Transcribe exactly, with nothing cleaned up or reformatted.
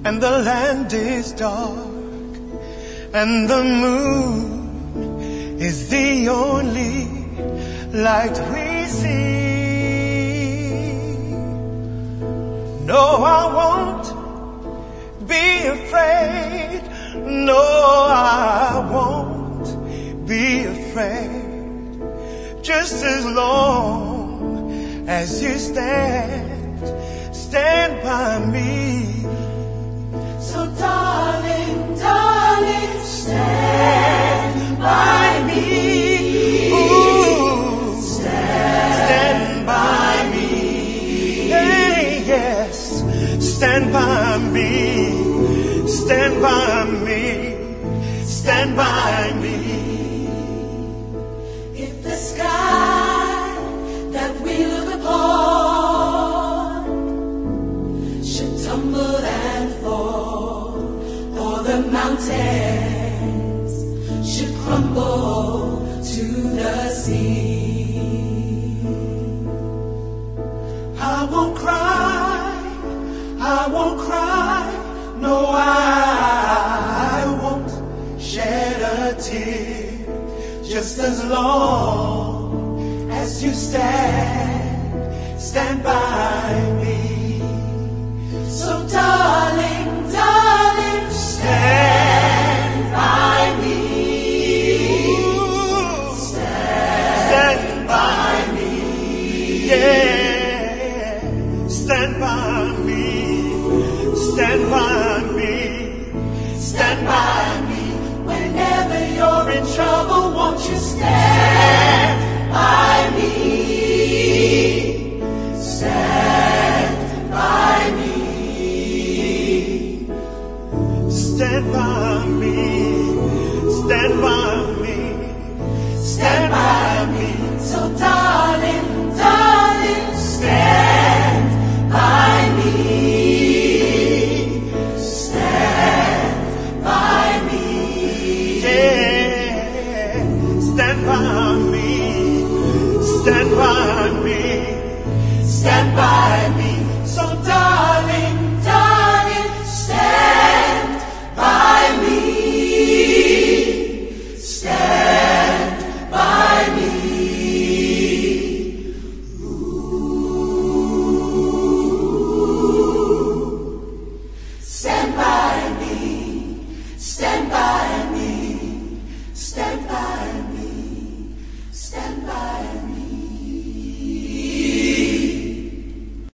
and the land is dark, and the moon is the only light we see. No, I won't be afraid. No, I won't be afraid. Just as long as you stand, stand by me. So darling, darling, stand by me. Ooh, stand, stand by me. Hey, yes, stand by me. Stand by me. Stand by me. If the sky that we look upon should tumble and fall, or the mountains should crumble to the sea, I won't cry, I won't cry, no, I won't shed a tear, just as long as you stand, stand by me. so darling, darling, stand by me. Ooh, Stand, stand by me, yeah, stand by me, stand by me, stand by me. whenever you're in trouble, won't you stand by me? Stand by me. Stand by me, stand by me, stand by me. So darling, darling, stand by me. Stand by me. Yeah, stand by me, stand by me, stand by me.